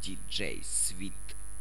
DJ Sweet.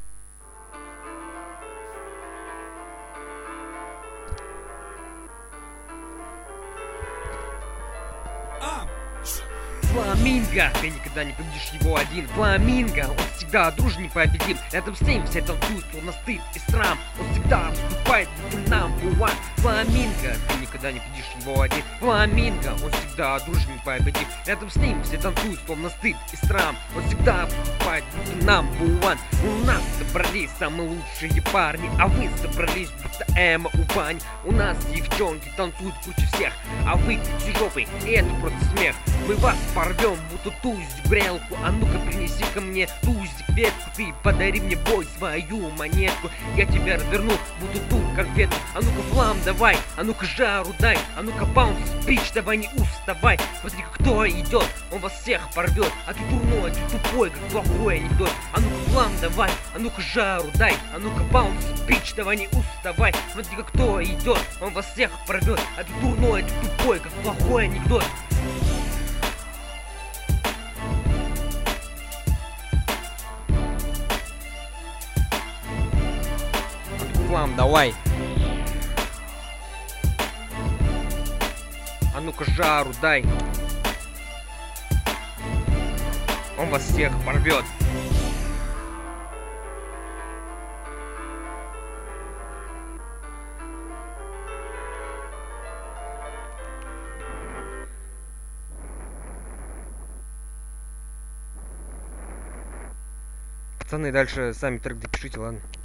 Фламинго, ты никогда не победишь его один. Фламинго, он всегда дружен, непобедим. Рядом с ним все танцуют, словно стыд и срам. Он всегда выступает number one. Фламинго, ты никогда не победишь его один. Фламинго, он всегда дружен, непобедим. Рядом с ним все танцуют, словно стыд и срам. Он всегда выступает number one. У нас собрались самые лучшие парни, а вы собрались будто Эмма у бани. У нас девчонки танцуют круче всех, а вы крути жопой, и это просто смех. Мы вас порвем, будто тузик грелку. А ну-ка принеси ко мне тузик ветку. Ты подари мне, бой, свою монетку. Я тебя разверну, будто ту конфету. А ну-ка флам давай, а ну-ка жару дай. А ну-ка баунс, бич, давай не уставай. Смотри, кто идет, он вас всех порвет. А ты дурной, ты тупой, как плохой анекдот. А ну-ка флам давай, а ну-ка жару дай. А ну-ка баунс, бич, давай не уставай. Смотри, кто идет, он вас всех порвет. А ты дурной, ты тупой, как плохой анекдот. Флам, давай. А ну-ка жару дай. Он вас всех порвет. Пацаны, дальше сами трек допишите, ладно?